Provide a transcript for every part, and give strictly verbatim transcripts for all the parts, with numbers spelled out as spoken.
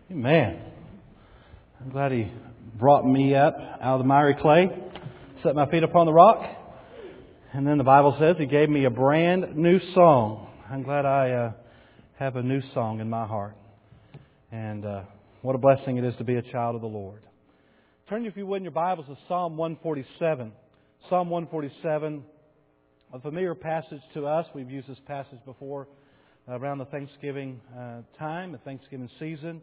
Amen. I'm glad He brought me up out of the miry clay, set my feet upon the rock, and then the Bible says He gave me a brand new song. I'm glad I uh, have a new song in my heart. And uh, what a blessing it is to be a child of the Lord. Turn, if you would, in your Bibles to Psalm one forty-seven. Psalm one forty-seven, a familiar passage to us. We've used this passage before uh, around the Thanksgiving uh, time, the Thanksgiving season.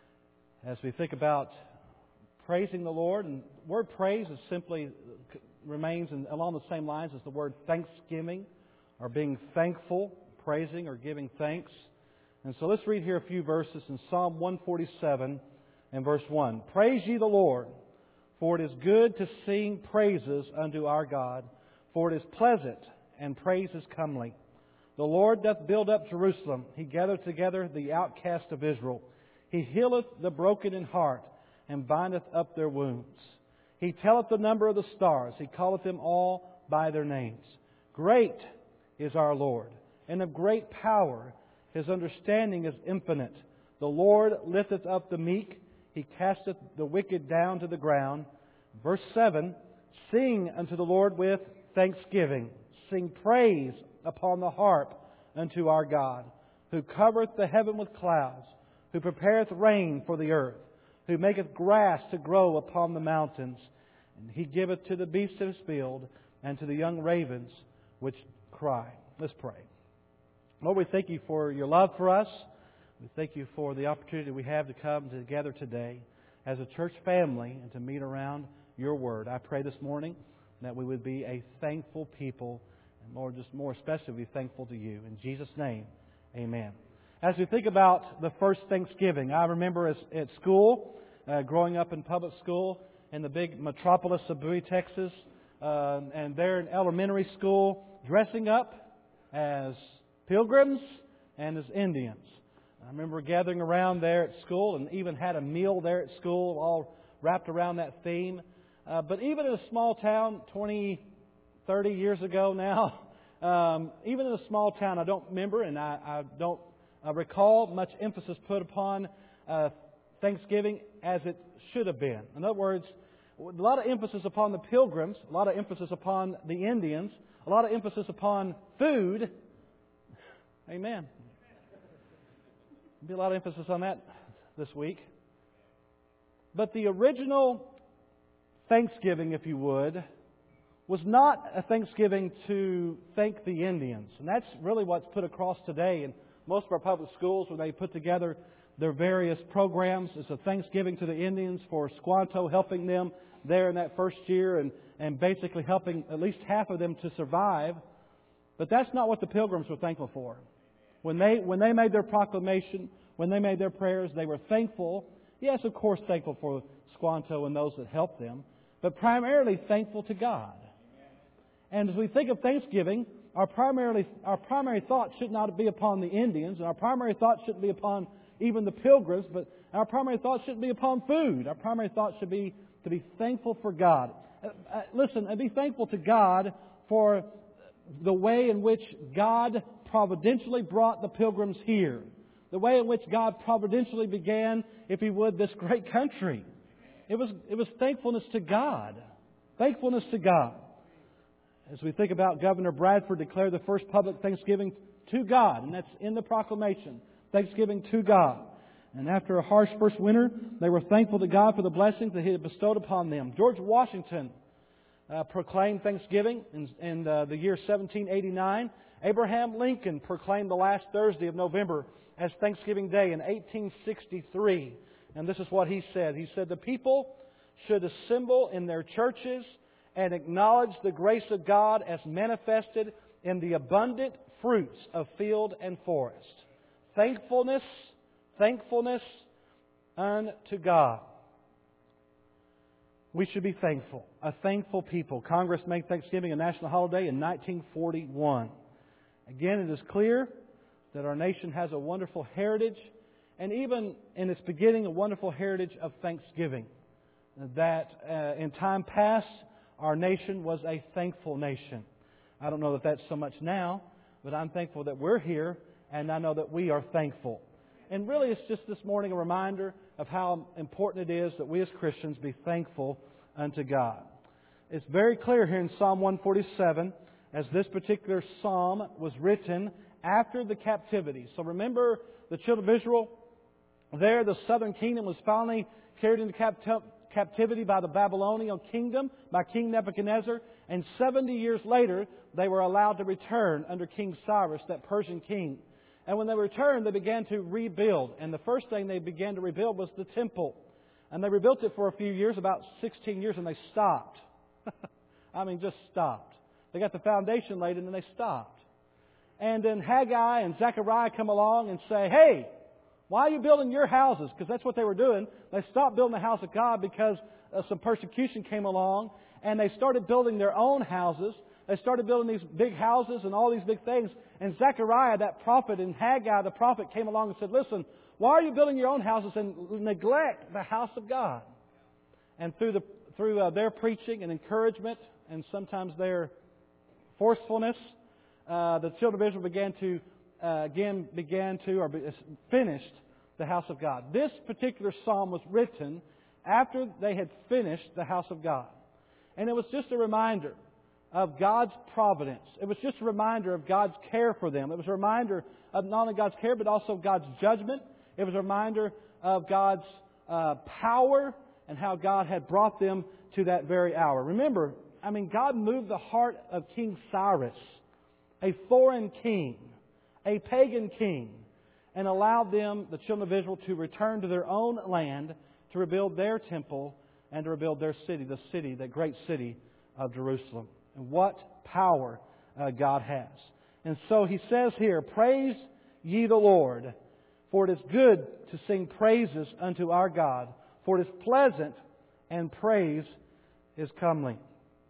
As we think about praising the Lord, and the word praise is simply remains in, along the same lines as the word thanksgiving, or being thankful, praising, or giving thanks. And so let's read here a few verses in Psalm one forty-seven and verse one. Praise ye the Lord, for it is good to sing praises unto our God, for it is pleasant, and praise is comely. The Lord doth build up Jerusalem. He gathereth together the outcast of Israel. He healeth the broken in heart, and bindeth up their wounds. He telleth the number of the stars. He calleth them all by their names. Great is our Lord, and of great power. His understanding is infinite. The Lord lifteth up the meek. He casteth the wicked down to the ground. Verse seven, sing unto the Lord with thanksgiving. Sing praise upon the harp unto our God, who covereth the heaven with clouds, who prepareth rain for the earth, who maketh grass to grow upon the mountains. And He giveth to the beasts of His field, and to the young ravens which cry. Let's pray. Lord, we thank You for Your love for us. We thank You for the opportunity we have to come together today as a church family and to meet around Your Word. I pray this morning that we would be a thankful people, and Lord, just more especially be thankful to You. In Jesus' name, amen. As we think about the first Thanksgiving, I remember as, at school, uh, growing up in public school in the big metropolis of Bowie, Texas, uh, and there in elementary school, dressing up as pilgrims and as Indians. I remember gathering around there at school and even had a meal there at school, all wrapped around that theme. Uh, but even in a small town, twenty, thirty years ago now, um, even in a small town, I don't remember and I, I don't I recall much emphasis put upon uh, Thanksgiving as it should have been. In other words, a lot of emphasis upon the pilgrims, a lot of emphasis upon the Indians, a lot of emphasis upon food. Amen. There'll be a lot of emphasis on that this week. But the original Thanksgiving, if you would, was not a Thanksgiving to thank the Indians. And that's really what's put across today. And most of our public schools, when they put together their various programs, it's a Thanksgiving to the Indians for Squanto, helping them there in that first year and, and basically helping at least half of them to survive. But that's not what the Pilgrims were thankful for. When they, when they made their proclamation, when they made their prayers, they were thankful. Yes, of course, thankful for Squanto and those that helped them, but primarily thankful to God. And as we think of Thanksgiving, Our primarily, our primary thought should not be upon the Indians, and our primary thought shouldn't be upon even the Pilgrims, but our primary thought shouldn't be upon food. Our primary thought should be to be thankful for God. Uh, uh, listen, and be thankful to God for the way in which God providentially brought the Pilgrims here. The way in which God providentially began, if He would, this great country. It was, it was thankfulness to God. Thankfulness to God. As we think about Governor Bradford declared the first public Thanksgiving to God, and that's in the proclamation, Thanksgiving to God. And after a harsh first winter, they were thankful to God for the blessings that He had bestowed upon them. George Washington uh, proclaimed Thanksgiving in, in uh, the year seventeen eighty-nine. Abraham Lincoln proclaimed the last Thursday of November as Thanksgiving Day in eighteen sixty-three. And this is what he said. He said, the people should assemble in their churches and acknowledge the grace of God as manifested in the abundant fruits of field and forest. Thankfulness, thankfulness unto God. We should be thankful, a thankful people. Congress made Thanksgiving a national holiday in nineteen forty-one. Again, it is clear that our nation has a wonderful heritage, and even in its beginning, a wonderful heritage of thanksgiving. That uh, in time past, our nation was a thankful nation. I don't know that that's so much now, but I'm thankful that we're here, and I know that we are thankful. And really it's just this morning a reminder of how important it is that we as Christians be thankful unto God. It's very clear here in Psalm one forty-seven, as this particular psalm was written after the captivity. So remember the children of Israel, there the southern kingdom was finally carried into captivity. captivity by the Babylonian kingdom, by King Nebuchadnezzar, and seventy years later they were allowed to return under King Cyrus, that Persian king. And when they returned, they began to rebuild. And the first thing they began to rebuild was the temple. And they rebuilt it for a few years, about sixteen years, and they stopped. I mean, just stopped. They got the foundation laid and then they stopped. And then Haggai and Zechariah come along and say, hey, why are you building your houses? Because that's what they were doing. They stopped building the house of God because uh, some persecution came along. And they started building their own houses. They started building these big houses and all these big things. And Zechariah, that prophet, and Haggai, the prophet, came along and said, listen, why are you building your own houses and neglect the house of God? And through the through uh, their preaching and encouragement and sometimes their forcefulness, uh, the children of Israel began to Uh, again began to or finished the house of God. This particular psalm was written after they had finished the house of God. And it was just a reminder of God's providence. It was just a reminder of God's care for them. It was a reminder of not only God's care but also God's judgment. It was a reminder of God's uh, power and how God had brought them to that very hour. Remember, I mean, God moved the heart of King Cyrus, a foreign king, a pagan king, and allowed them, the children of Israel, to return to their own land, to rebuild their temple, and to rebuild their city, the city, the great city of Jerusalem. And what power uh, God has. And so He says here, praise ye the Lord, for it is good to sing praises unto our God, for it is pleasant, and praise is comely.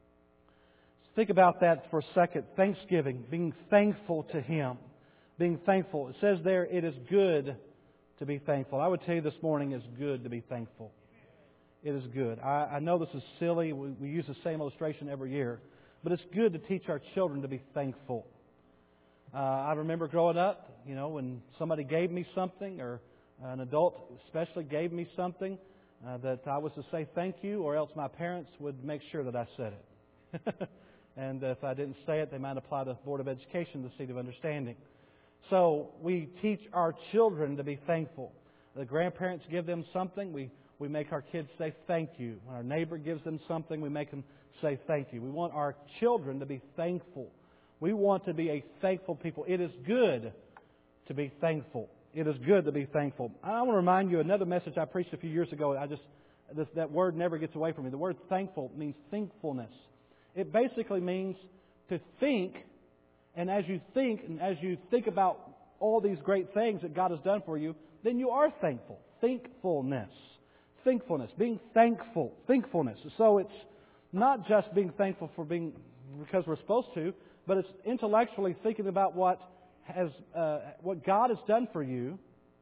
Think about that for a second. Thanksgiving, being thankful to Him. Being thankful. It says there, it is good to be thankful. I would tell you this morning, it's good to be thankful. It is good. I, I know this is silly. We, we use the same illustration every year. But it's good to teach our children to be thankful. Uh, I remember growing up, you know, when somebody gave me something, or an adult especially gave me something, uh, that I was to say thank you, or else my parents would make sure that I said it. And if I didn't say it, they might apply to the Board of Education, the seat of understanding. So we teach our children to be thankful. The grandparents give them something, we, we make our kids say thank you. When our neighbor gives them something, we make them say thank you. We want our children to be thankful. We want to be a thankful people. It is good to be thankful. It is good to be thankful. I want to remind you another message I preached a few years ago. I just this, that word never gets away from me. The word thankful means thankfulness. It basically means to think. And as you think, and as you think about all these great things that God has done for you, then you are thankful. Thankfulness. Thankfulness. Being thankful. Thankfulness. So it's not just being thankful for being because we're supposed to, but it's intellectually thinking about what has uh, what God has done for you.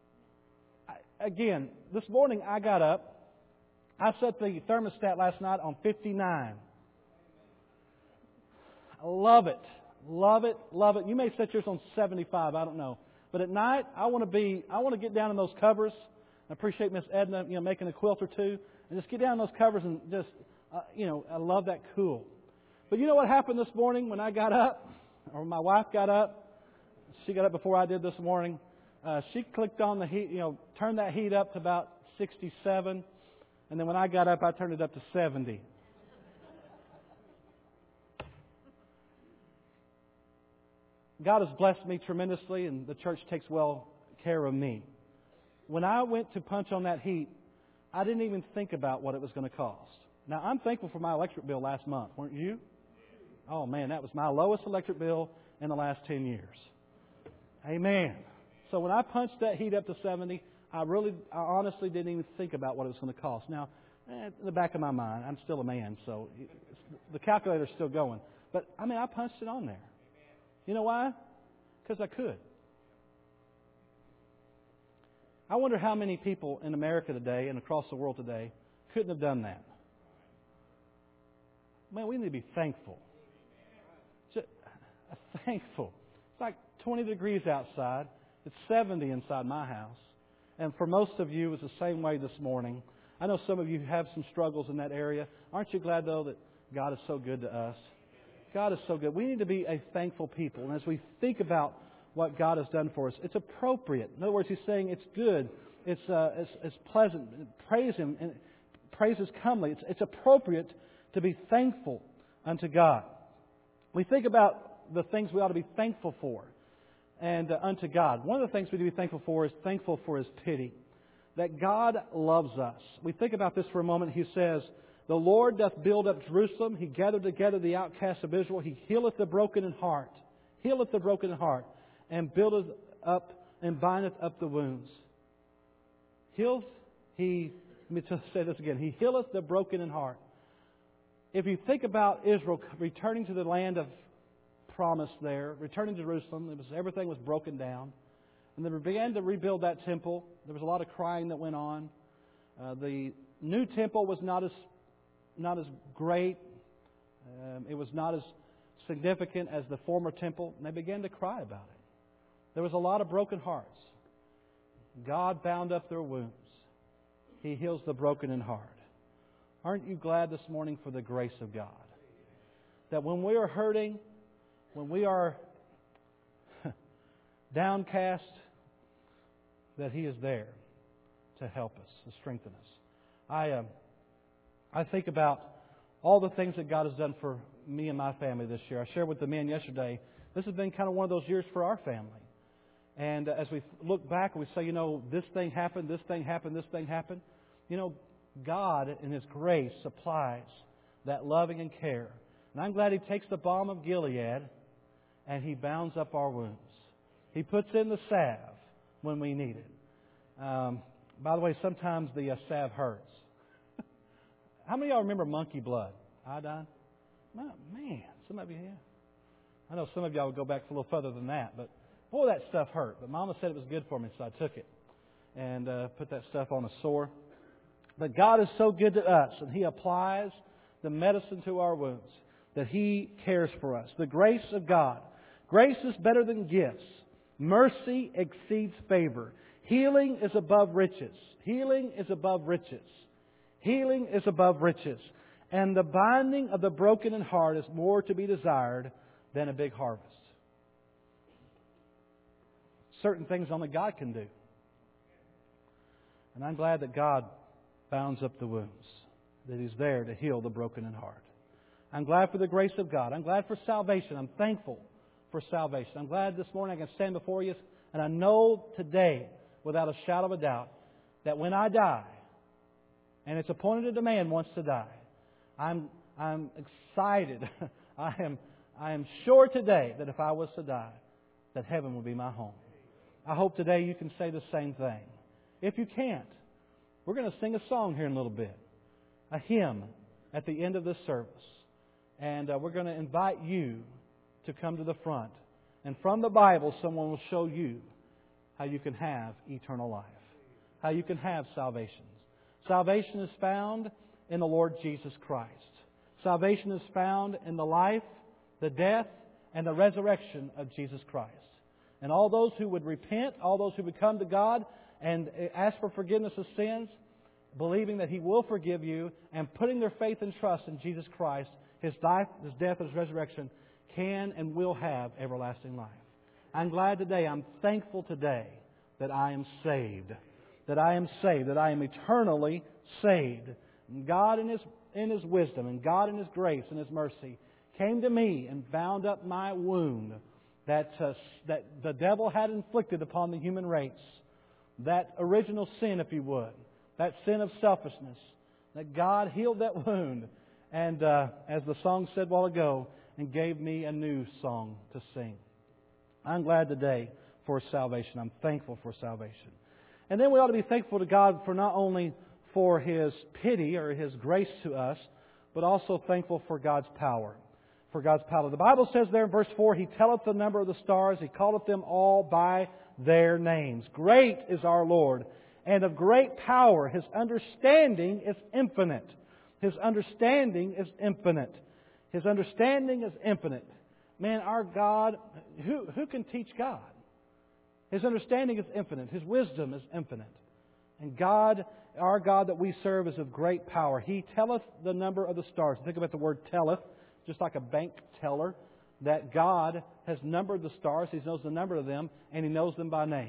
I, again, this morning I got up. I set the thermostat last night on fifty-nine. I love it. Love it, love it. You may set yours on seventy-five, I don't know. But at night, I want to be, I want to get down in those covers. I appreciate Miss Edna, you know, making a quilt or two, and just get down in those covers and just, uh, you know, I love that cool. But you know what happened this morning when I got up, or my wife got up? She got up before I did this morning. Uh, she clicked on the heat, you know, turned that heat up to about sixty-seven, and then when I got up, I turned it up to seventy. God has blessed me tremendously, and the church takes well care of me. When I went to punch on that heat, I didn't even think about what it was going to cost. Now, I'm thankful for my electric bill last month, weren't you? Oh, man, that was my lowest electric bill in the last ten years. Amen. So when I punched that heat up to seventy, I really, I honestly didn't even think about what it was going to cost. Now, in the back of my mind, I'm still a man, so the calculator's still going. But, I mean, I punched it on there. You know why? Because I could. I wonder how many people in America today and across the world today couldn't have done that. Man, we need to be thankful. Just thankful. It's like twenty degrees outside. It's seventy inside my house. And for most of you, it's the same way this morning. I know some of you have some struggles in that area. Aren't you glad, though, that God is so good to us? God is so good. We need to be a thankful people. And as we think about what God has done for us, it's appropriate. In other words, He's saying it's good, it's uh, it's, it's pleasant. Praise Him, and praise is comely. It's, it's appropriate to be thankful unto God. We think about the things we ought to be thankful for and uh, unto God. One of the things we need to be thankful for is thankful for His pity. That God loves us. We think about this for a moment. He says, the Lord doth build up Jerusalem. He gathered together the outcasts of Israel. He healeth the broken in heart. Healeth the broken in heart. And buildeth up and bindeth up the wounds. Healeth, He, let me just say this again. He healeth the broken in heart. If you think about Israel returning to the land of promise there, returning to Jerusalem, it was, everything was broken down. And they began to rebuild that temple. There was a lot of crying that went on. Uh, the new temple was not as not as great. Um, it was not as significant as the former temple. And they began to cry about it. There was a lot of broken hearts. God bound up their wounds. He heals the broken in heart. Aren't you glad this morning for the grace of God? That when we are hurting, when we are downcast, that He is there to help us, to strengthen us. I uh, I think about all the things that God has done for me and my family this year. I shared with the men yesterday, this has been kind of one of those years for our family. And uh, as we look back and we say, you know, this thing happened, this thing happened, this thing happened, you know, God in His grace supplies that loving and care. And I'm glad He takes the balm of Gilead and He bounds up our wounds. He puts in the salve when we need it. Um, by the way, sometimes the uh, salve hurts. How many of y'all remember monkey blood? Iodine? Man, some of you, yeah. I know some of y'all would go back a little further than that, but boy, that stuff hurt. But Mama said it was good for me, so I took it and uh, put that stuff on a sore. But God is so good to us, and He applies the medicine to our wounds, that He cares for us. The grace of God. Grace is better than gifts. Mercy exceeds favor. Healing is above riches. Healing is above riches. Healing is above riches. And the binding of the broken in heart is more to be desired than a big harvest. Certain things only God can do. And I'm glad that God bounds up the wounds, that He's there to heal the broken in heart. I'm glad for the grace of God. I'm glad for salvation. I'm thankful for salvation. I'm glad this morning I can stand before you, and I know today, without a shadow of a doubt, that when I die, and it's appointed a man once to die, I'm I'm excited. I am I am sure today that if I was to die, that heaven will be my home. I hope today you can say the same thing. If you can't, we're going to sing a song here in a little bit, a hymn at the end of this service, and uh, we're going to invite you to come to the front. And from the Bible, someone will show you how you can have eternal life, how you can have salvation. Salvation is found in the Lord Jesus Christ. Salvation is found in the life, the death, and the resurrection of Jesus Christ. And all those who would repent, all those who would come to God and ask for forgiveness of sins, believing that He will forgive you, and putting their faith and trust in Jesus Christ, His life, His death, His resurrection, can and will have everlasting life. I'm glad today, I'm thankful today that I am saved. That I am saved, that I am eternally saved. And God in His, in His wisdom, and God in His grace and His mercy came to me and bound up my wound that, uh, that the devil had inflicted upon the human race. That original sin, if you would. That sin of selfishness. That God healed that wound. And uh, as the song said a while ago, and gave me a new song to sing. I'm glad today for salvation. I'm thankful for salvation. And then we ought to be thankful to God for not only for His pity or His grace to us, but also thankful for God's power. For God's power. The Bible says there in verse four, He telleth the number of the stars, He calleth them all by their names. Great is our Lord, and of great power. His understanding is infinite. His understanding is infinite. His understanding is infinite. Man, our God, who, who can teach God? His understanding is infinite. His wisdom is infinite. And God, our God that we serve, is of great power. He telleth the number of the stars. Think about the word telleth, just like a bank teller, that God has numbered the stars. He knows the number of them, and He knows them by name.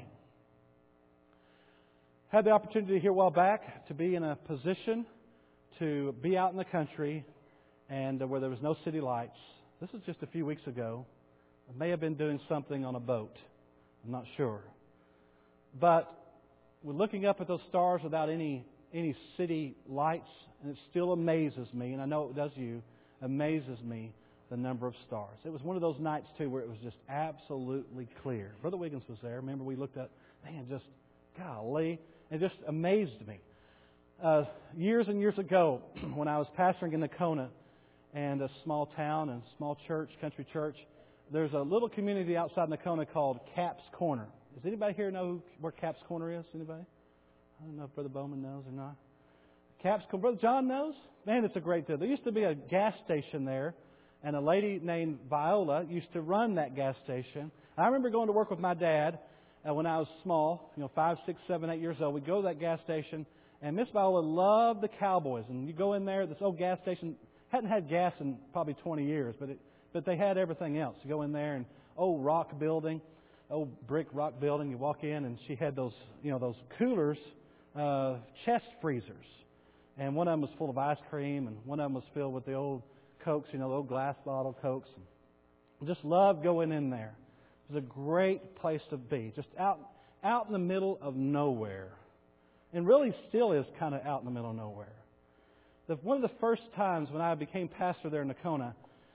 Had the opportunity here a while back to be in a position to be out in the country and where there was no city lights. This was just a few weeks ago. I may have been doing something on a boat. I'm not sure. But we're looking up at those stars without any any city lights, and it still amazes me, and I know it does you, amazes me the number of stars. It was one of those nights, too, where it was just absolutely clear. Brother Wiggins was there. Remember, we looked at, man, just, golly, it just amazed me. Uh, years and years ago, when I was pastoring in Nocona, and a small town and small church, country church, there's a little community outside Nocona called Capps Corner. Does anybody here know where Capps Corner is? Anybody? I don't know if Brother Bowman knows or not. Capps Corner. Brother John knows? Man, it's a great deal. There used to be a gas station there, and a lady named Viola used to run that gas station. I remember going to work with my dad uh, when I was small, you know, five, six, seven, eight years old. We'd go to that gas station, and Miss Viola loved the Cowboys. And you go in there, this old gas station hadn't had gas in probably twenty years, but it, but they had everything else. You go in there, and old rock building, old brick rock building. You walk in, and she had those, you know, those coolers, uh, chest freezers, and one of them was full of ice cream, and one of them was filled with the old Cokes, you know, the old glass bottle Cokes. And just loved going in there. It was a great place to be, just out out in the middle of nowhere, and really still is kind of out in the middle of nowhere. The, one of the first times when I became pastor there in Nocona,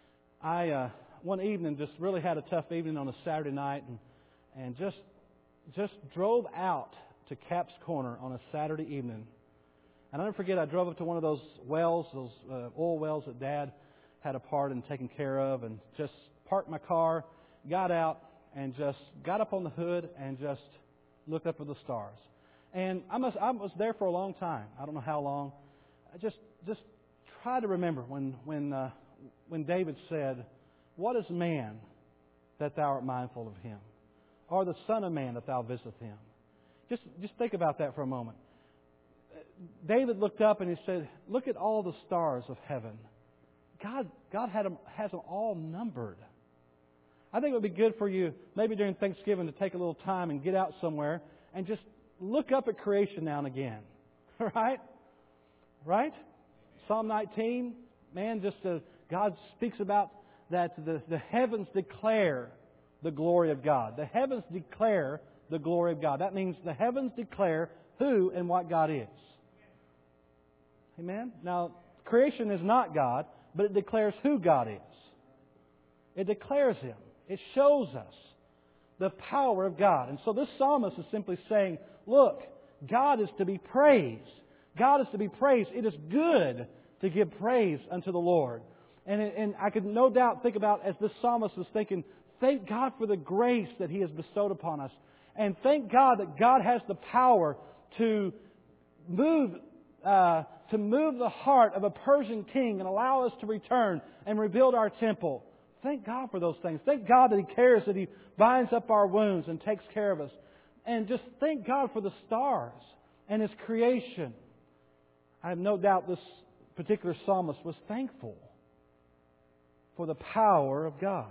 I uh, one evening just really had a tough evening on a Saturday night, and and just just drove out to Capps Corner on a Saturday evening. And I'll never forget, I drove up to one of those wells, those uh, oil wells that Dad had a part in taking care of, and just parked my car, got out, and just got up on the hood and just looked up at the stars. And I must I was there for a long time. I don't know how long. I just just try to remember when when uh, when David said, "What is man that thou art mindful of him, or the son of man that thou visitest him?" Just just think about that for a moment. David looked up and he said, "Look at all the stars of heaven. God God had them, has them all numbered." I think it would be good for you, maybe during Thanksgiving, to take a little time and get out somewhere and just look up at creation now and again. Right? Right? Psalm nineteen, man, just uh, God speaks about that the, the heavens declare the glory of God. The heavens declare the glory of God. That means the heavens declare who and what God is. Amen? Now, creation is not God, but it declares who God is. It declares Him. It shows us the power of God. And so this psalmist is simply saying, look, God is to be praised. God is to be praised. It is good to give praise unto the Lord. And, and I could no doubt think about, as this psalmist was thinking, thank God for the grace that He has bestowed upon us. And thank God that God has the power to move uh, to move the heart of a Persian king and allow us to return and rebuild our temple. Thank God for those things. Thank God that He cares, that He binds up our wounds and takes care of us. And just thank God for the stars and His creation. I have no doubt this particular psalmist was thankful for the power of God.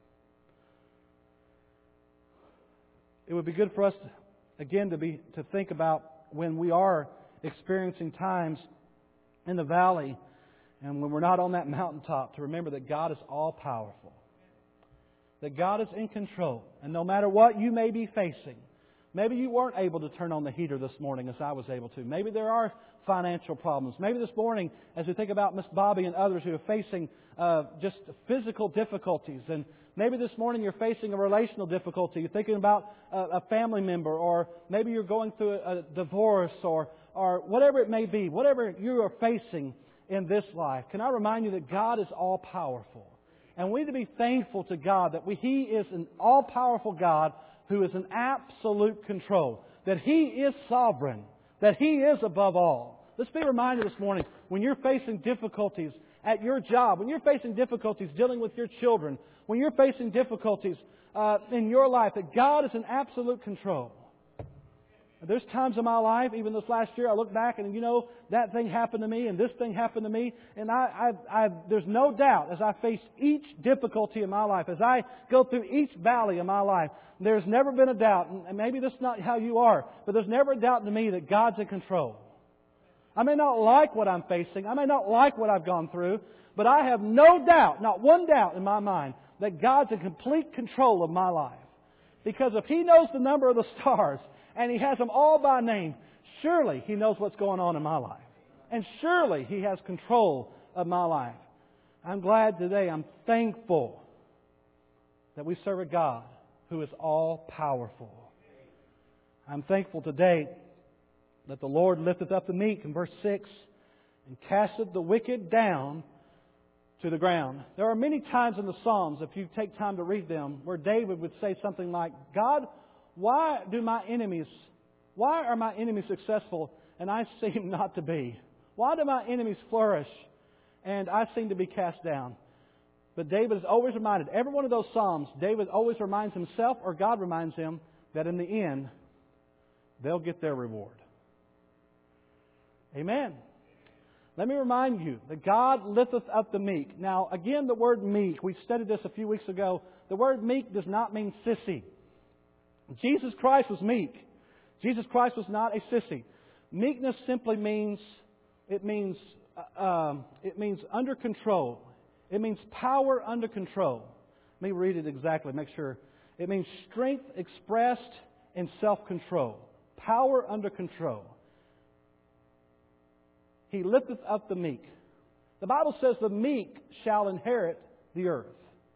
It would be good for us, to, again, to be to think about when we are experiencing times in the valley and when we're not on that mountaintop, to remember that God is all-powerful. That God is in control. And no matter what you may be facing, maybe you weren't able to turn on the heater this morning as I was able to. Maybe there are financial problems. Maybe this morning, as we think about Miss Bobby and others who are facing uh, just physical difficulties, and maybe this morning you're facing a relational difficulty. You're thinking about a, a family member, or maybe you're going through a, a divorce, or or whatever it may be, whatever you are facing in this life. Can I remind you that God is all-powerful? And we need to be thankful to God that we, He is an all-powerful God who is in absolute control. That He is sovereign. That He is above all. Let's be reminded this morning, when you're facing difficulties at your job, when you're facing difficulties dealing with your children, when you're facing difficulties uh, in your life, that God is in absolute control. There's times in my life, even this last year, I look back and, you know, that thing happened to me and this thing happened to me. And I, I, I, there's no doubt as I face each difficulty in my life, as I go through each valley in my life, there's never been a doubt, and maybe this is not how you are, but there's never a doubt to me that God's in control. I may not like what I'm facing. I may not like what I've gone through, but I have no doubt, not one doubt in my mind, that God's in complete control of my life. Because if He knows the number of the stars, and He has them all by name, surely He knows what's going on in my life. And surely He has control of my life. I'm glad today, I'm thankful that we serve a God who is all-powerful. I'm thankful today that the Lord lifteth up the meek, in verse six, and casteth the wicked down to the ground. There are many times in the Psalms, if you take time to read them, where David would say something like, God, why do my enemies, why are my enemies successful and I seem not to be? Why do my enemies flourish and I seem to be cast down? But David is always reminded, every one of those Psalms, David always reminds himself, or God reminds him, that in the end, they'll get their reward. Amen. Let me remind you that God lifteth up the meek. Now, again, the word meek, we studied this a few weeks ago. The word meek does not mean sissy. Jesus Christ was meek. Jesus Christ was not a sissy. Meekness simply means, it means, uh, um, it means under control. It means power under control. Let me read it exactly, make sure. It means strength expressed in self-control. Power under control. He lifteth up the meek. The Bible says the meek shall inherit the earth.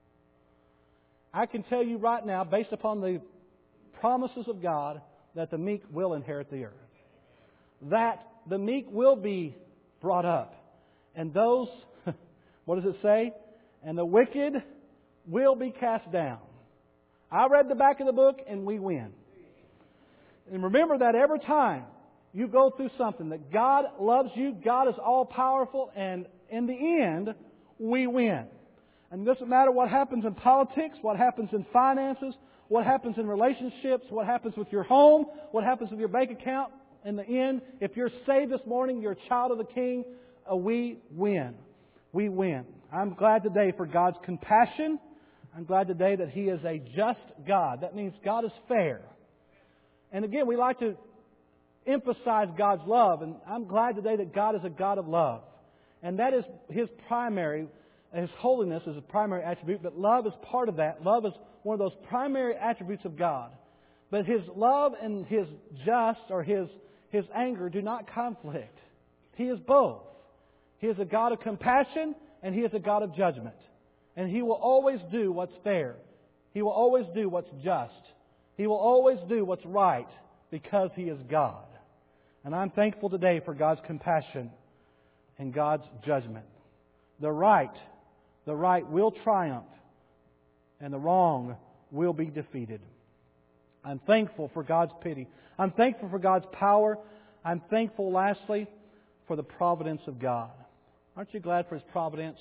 I can tell you right now, based upon the promises of God, that the meek will inherit the earth. That the meek will be brought up. And those, what does it say? And the wicked will be cast down. I read the back of the book and we win. And remember that every time you go through something, that God loves you, God is all powerful, and in the end, we win. And it doesn't matter what happens in politics, what happens in finances, what happens in relationships, what happens with your home, what happens with your bank account. In the end, if you're saved this morning, you're a child of the King, uh, we win. We win. I'm glad today for God's compassion. I'm glad today that He is a just God. That means God is fair. And again, we like to emphasize God's love, and I'm glad today that God is a God of love. And that is His primary, His holiness is a primary attribute, but love is part of that. Love is one of those primary attributes of God. But His love and His just, or His, His anger, do not conflict. He is both. He is a God of compassion, and He is a God of judgment. And He will always do what's fair. He will always do what's just. He will always do what's right, because He is God. And I'm thankful today for God's compassion and God's judgment. The right, the right will triumph, and the wrong will be defeated. I'm thankful for God's pity. I'm thankful for God's power. I'm thankful, lastly, for the providence of God. Aren't you glad for His providence?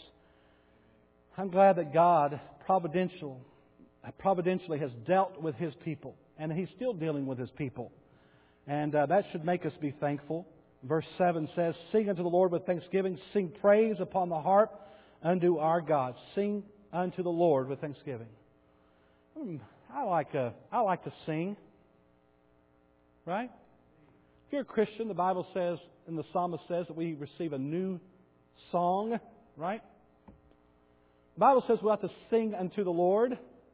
I'm glad that God providential, providentially has dealt with His people, and He's still dealing with His people. And uh, that should make us be thankful. Verse seven says, Sing unto the Lord with thanksgiving, sing praise upon the harp unto our God. Sing unto the Lord with thanksgiving. Hmm, I like uh, I like to sing. Right? If you're a Christian, the Bible says, and the psalmist says, that we receive a new song. Right? The Bible says we have to sing unto the Lord.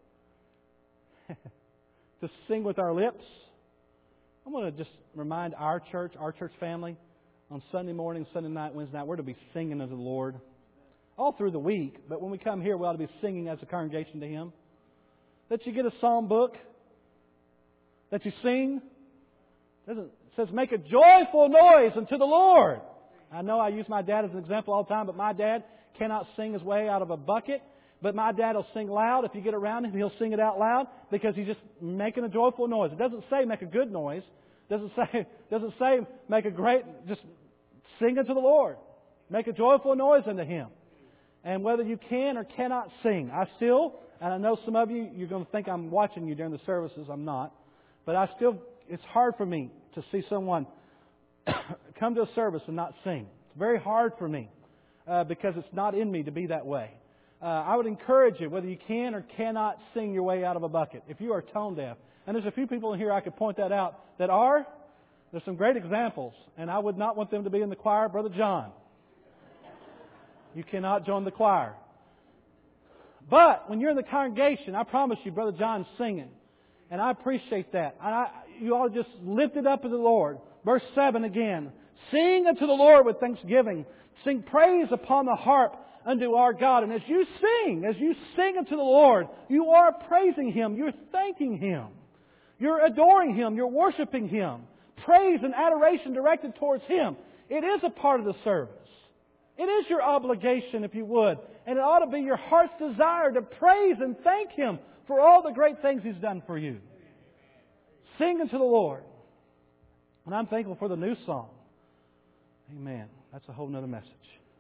To sing with our lips. I want to just remind our church, our church family, on Sunday morning, Sunday night, Wednesday night, we're to be singing unto the Lord all through the week. But when we come here, we ought to be singing as a congregation to Him. That you get a psalm book, that you sing. It says, make a joyful noise unto the Lord. I know I use my dad as an example all the time, but my dad cannot sing his way out of a bucket. But my dad will sing loud. If you get around him, he'll sing it out loud because he's just making a joyful noise. It doesn't say make a good noise. It doesn't say, doesn't say make a great, just sing unto the Lord. Make a joyful noise unto Him. And whether you can or cannot sing, I still, and I know some of you, you're going to think I'm watching you during the services. I'm not. But I still it's hard for me to see someone come to a service and not sing. It's very hard for me uh, because it's not in me to be that way. Uh, I would encourage you, whether you can or cannot sing your way out of a bucket, if you are tone deaf. And there's a few people in here I could point that out that are. There's some great examples, and I would not want them to be in the choir. Brother John, you cannot join the choir. But when you're in the congregation, I promise you, Brother John's singing. And I appreciate that. And I, you all just lift it up to the Lord. Verse seven again. Sing unto the Lord with thanksgiving. Sing praise upon the harp unto our God. And as you sing, as you sing unto the Lord, you are praising Him. You're thanking Him. You're adoring Him. You're worshiping Him. Praise and adoration directed towards Him. It is a part of the service. It is your obligation, if you would. And it ought to be your heart's desire to praise and thank Him for all the great things He's done for you. Sing unto the Lord. And I'm thankful for the new song. Amen. That's a whole other message.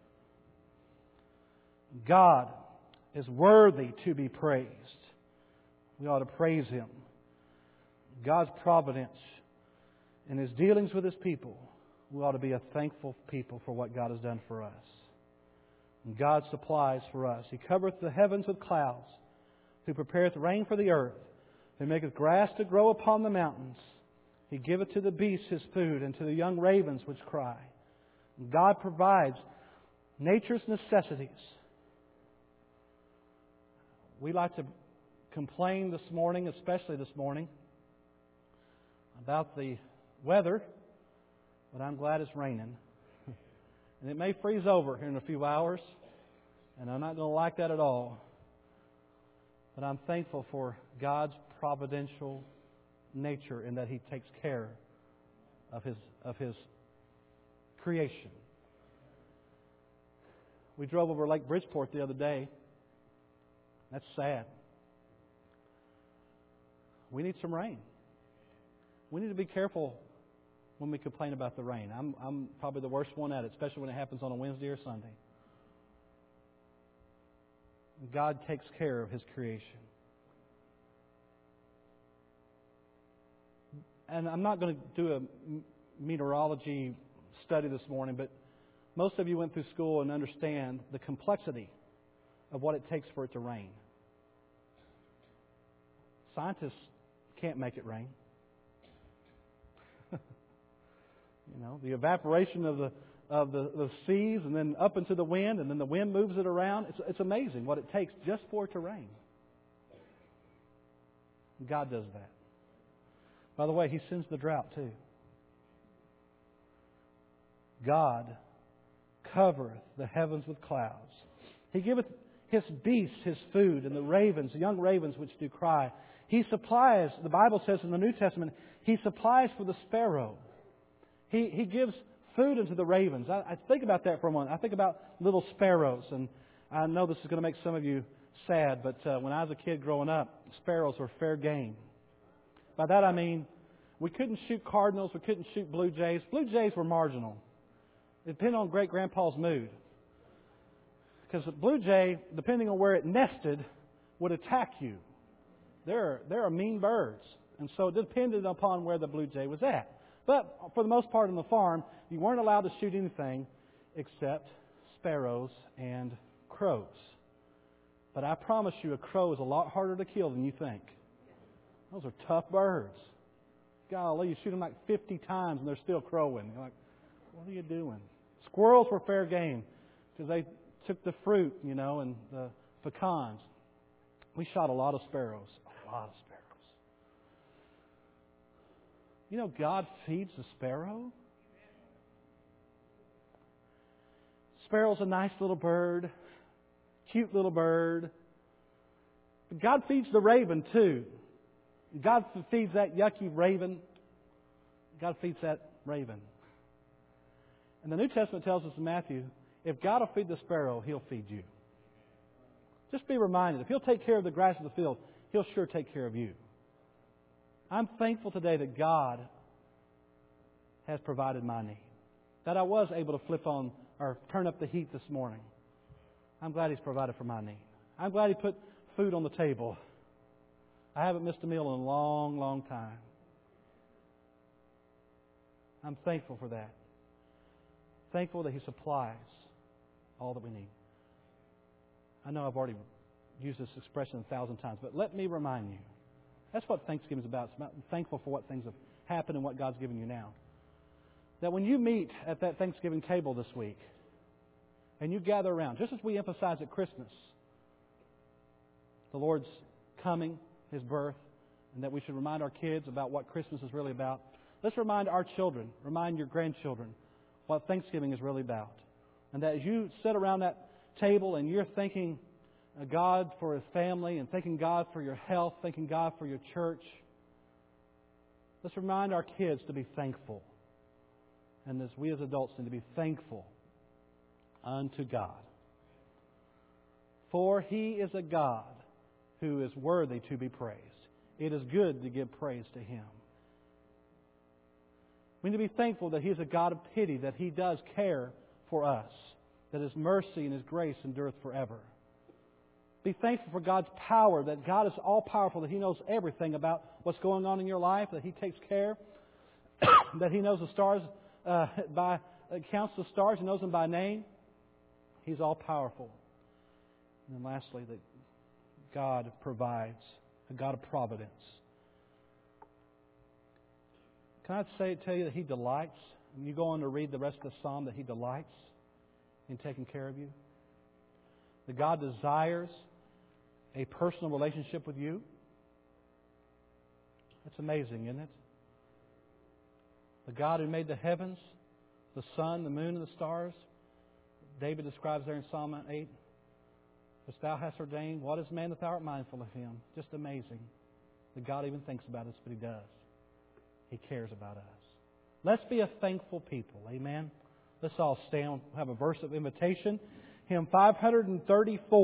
God is worthy to be praised. We ought to praise Him. God's providence in His dealings with His people, we ought to be a thankful people for what God has done for us. And God supplies for us. He covereth the heavens with clouds, who prepareth rain for the earth, who maketh grass to grow upon the mountains. He giveth to the beasts his food, and to the young ravens which cry. And God provides nature's necessities. We like to complain this morning, especially this morning, about the weather, but I'm glad it's raining. And it may freeze over here in a few hours, and I'm not going to like that at all. But I'm thankful for God's providential nature in that He takes care of His of His creation. We drove over Lake Bridgeport the other day. That's sad. We need some rain. We need to be careful when we complain about the rain. I'm I'm probably the worst one at it, especially when it happens on a Wednesday or Sunday. God takes care of His creation. And I'm not going to do a meteorology study this morning, but most of you went through school and understand the complexity of what it takes for it to rain. Scientists can't make it rain. You know, the evaporation of the of the, the seas and then up into the wind, and then the wind moves it around. It's, it's amazing what it takes just for it to rain. God does that. By the way, He sends the drought too. God covereth the heavens with clouds. He giveth His beasts His food, and the ravens, the young ravens which do cry. He supplies, the Bible says in the New Testament, He supplies for the sparrow. He He gives food unto the ravens. I, I think about that for a moment. I think about little sparrows, and I know this is going to make some of you sad, but uh, when I was a kid growing up, sparrows were fair game. By that I mean, we couldn't shoot cardinals, we couldn't shoot blue jays. Blue jays were marginal. It depended on great grandpa's mood. Because a blue jay, depending on where it nested, would attack you. They're, they're mean birds. And so it depended upon where the blue jay was at. But for the most part on the farm, you weren't allowed to shoot anything except sparrows and crows. But I promise you, a crow is a lot harder to kill than you think. Those are tough birds. Golly, you shoot them like fifty times and they're still crowing. You're like, what are you doing? Squirrels were fair game because they took the fruit, you know, and the pecans. We shot a lot of sparrows. A lot of sparrows. You know, God feeds the sparrow. Sparrow's a nice little bird. Cute little bird. But God feeds the raven too. God feeds that yucky raven. God feeds that raven. And the New Testament tells us in Matthew, if God will feed the sparrow, He'll feed you. Just be reminded, if He'll take care of the grass of the field, He'll sure take care of you. I'm thankful today that God has provided my need. That I was able to flip on or turn up the heat this morning. I'm glad He's provided for my need. I'm glad He put food on the table. I haven't missed a meal in a long, long time. I'm thankful for that. Thankful that He supplies all that we need. I know I've already used this expression a thousand times, but let me remind you. That's what Thanksgiving is about. It's about thankful for what things have happened and what God's given you now. That when you meet at that Thanksgiving table this week, and you gather around, just as we emphasize at Christmas, the Lord's coming, His birth, and that we should remind our kids about what Christmas is really about. Let's remind our children, remind your grandchildren what Thanksgiving is really about. And that as you sit around that table and you're thanking God for His family and thanking God for your health, thanking God for your church, let's remind our kids to be thankful. And as we as adults need to be thankful unto God. For He is a God who is worthy to be praised. It is good to give praise to Him. We need to be thankful that He is a God of pity, that He does care for us, that His mercy and His grace endureth forever. Be thankful for God's power, that God is all-powerful, that He knows everything about what's going on in your life, that He takes care, that He knows the stars, uh, by uh, counts the stars, He knows them by name. He's all-powerful. And then lastly, that God provides, a God of providence. Can I say tell you that He delights? When you go on to read the rest of the psalm, that He delights in taking care of you. That God desires a personal relationship with you. That's amazing, isn't it? The God who made the heavens, the sun, the moon, and the stars. David describes there in Psalm eight, which Thou hast ordained, what is man that Thou art mindful of him? Just amazing that God even thinks about us, but He does. He cares about us. Let's be a thankful people. Amen. Let's all stand. We'll have a verse of invitation. Hymn five thirty-four.